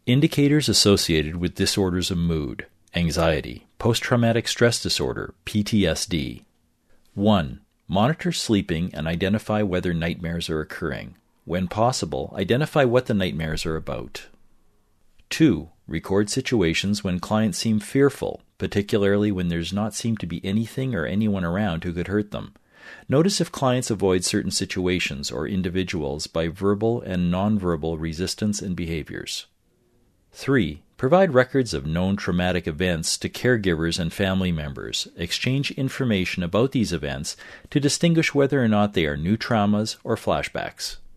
Indicators associated with disorders of mood, anxiety, post-traumatic stress disorder, PTSD. 1. Monitor sleeping and identify whether nightmares are occurring. When possible, identify what the nightmares are about. 2. Record situations when clients seem fearful, particularly when there's not seem to be anything or anyone around who could hurt them. Notice if clients avoid certain situations or individuals by verbal and nonverbal resistance and behaviors. 3. Provide records of known traumatic events to caregivers and family members. Exchange information about these events to distinguish whether or not they are new traumas or flashbacks.